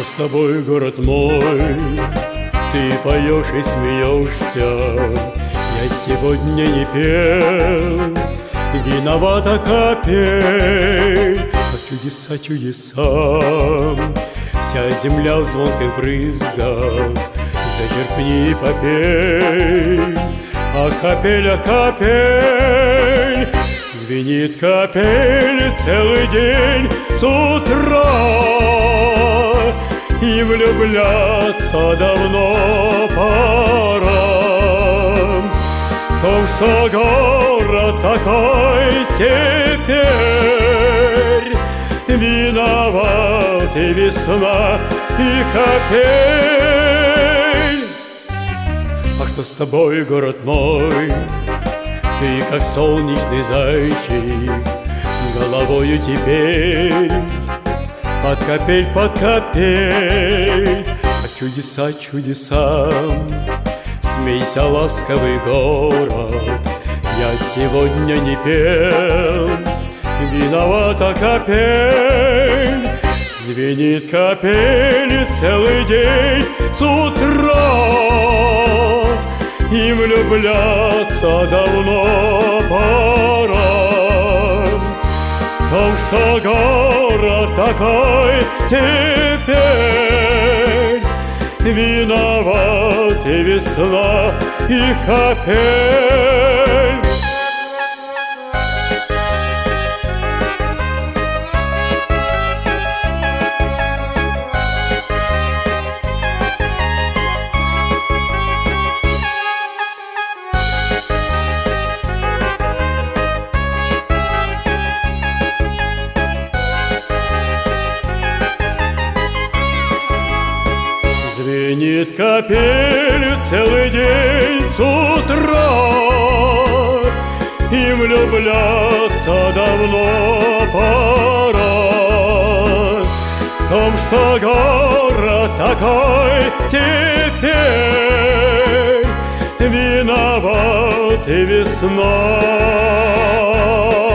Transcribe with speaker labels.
Speaker 1: что с тобой, город мой? Ты поешь и смеешься, я сегодня не пел. Виновата капель, как чудеса чудесам. Вся земля в звонких брызгах, зачерпни и попей. А капель, звенит капель целый день с утра. И влюбляться давно пора. В том, что город такой теперь, виноват и весна, и капель. А что с тобой, город мой? Ты как солнечный зайчик, головою теперь под капель, а чудеса чудесам. Смейся, ласковый город, я сегодня не пел. Виновата капель, звенит капель целый день с утра. И влюбляться давно пора. В том, что город такой теперь, виноват и весна, и капель. Звенит капель целый день с утра. И влюбляться давно пора. В том, что город такой теперь, виноват и весна.